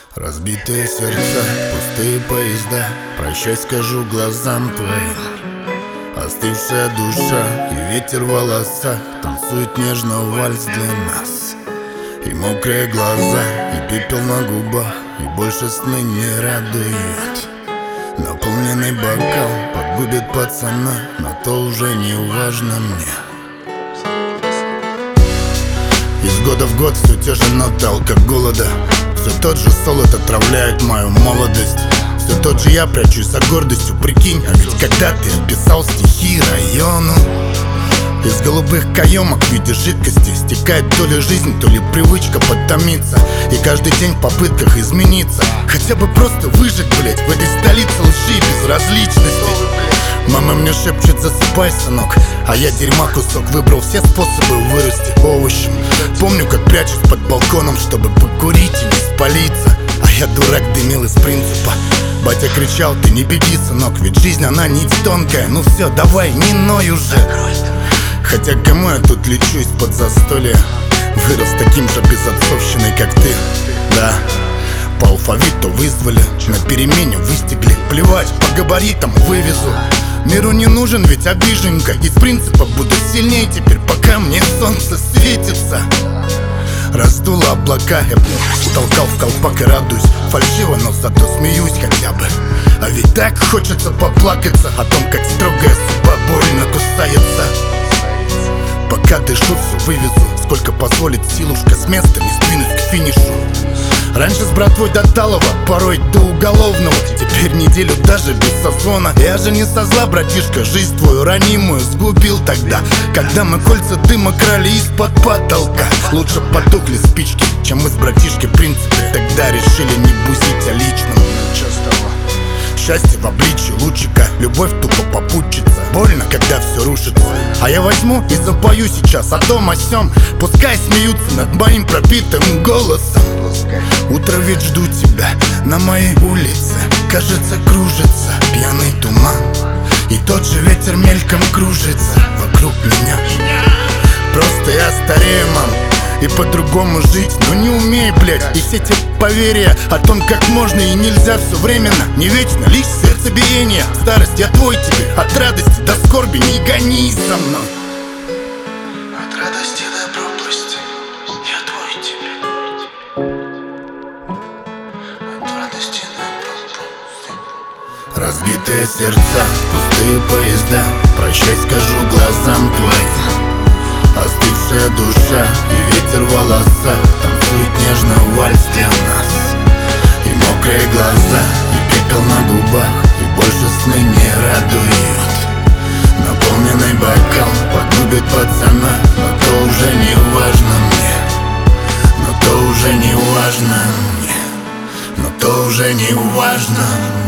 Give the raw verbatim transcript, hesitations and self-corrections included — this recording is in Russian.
Разбитые сердца, пустые поезда, прощай, скажу глазам твоим. Остывшая душа и ветер в волосах танцует нежно вальс для нас. И мокрые глаза, и пепел на губах, и больше сны не радуют. Наполненный бокал подгубит пацана, но то уже не важно мне. Из года в год все те же ноты алкоголода, все тот же солод отравляет мою молодость. Все тот же я прячусь за гордостью, прикинь. А ведь когда ты описал стихи району, из голубых каемок в виде жидкости стекает то ли жизнь, то ли привычка подтомиться. И каждый день в попытках измениться, хотя бы просто выжить, блять, в этой столице лжи и безразличности. Мама мне шепчет: засыпай, сынок. А я дерьма кусок, выбрал все способы вырасти овощем. Помню, как прячусь под балконом, чтобы покурить и не спалиться. А я дурак дымил из принципа. Батя кричал: ты не беги, сынок, ведь жизнь она нить тонкая. Ну все, давай, не ной уже. Хотя кому я тут лечу из-под застолья? Вырос таким же безотцовщиной, как ты. Да, по алфавиту вызвали, на перемене выстегли. Плевать, по габаритам вывезу. Миру не нужен ведь обиженька. Из принципа буду сильнее теперь, пока мне солнце светится. Раздуло облака, я толкал в колпак и радуюсь. Фальшиво, но зато смеюсь хотя бы. А ведь так хочется поплакаться о том, как строгая судьба больно кусается. Пока дышу, все вывезу. Сколько позволит силушка, с места не сдвинуть к финишу. Раньше с братвой до талого, порой до уголовного. Теперь неделю даже без созвона. Я же не со зла, братишка, жизнь твою ранимую сгубил тогда, когда мы кольца дыма крали из-под потолка. Лучше потухли спички, чем мы с братишкой принципы тогда решили не бузить о личном. Счастье в обличье лучика, любовь тупо попутчица. Больно, когда все рушится. А я возьму и запою сейчас о том, о сём. Пускай смеются над моим пропитым голосом. Утро ведь жду тебя на моей улице. Кажется, кружится пьяный туман, и тот же ветер мельком кружится вокруг меня. Просто я старею, мам, и по-другому жить, но не умею, блять. И все те поверья о том, как можно и нельзя все временно, не вечно, лишь сердцебиение. Старость, я твой теперь, от радости до скорби не гонись за мной. От радости до пропасти я твой теперь. От радости до пропасти. Разбитые сердца, пустые поезда, прощай, скажу глазам твоим. Остывшая душа и ветер в волосах танцует нежно вальс для нас. И мокрые глаза, и пепел на губах, и больше сны не радуют. Наполненный бокал погубит пацана, но то уже не важно мне. Но то уже не важно мне. Но то уже не важно мне.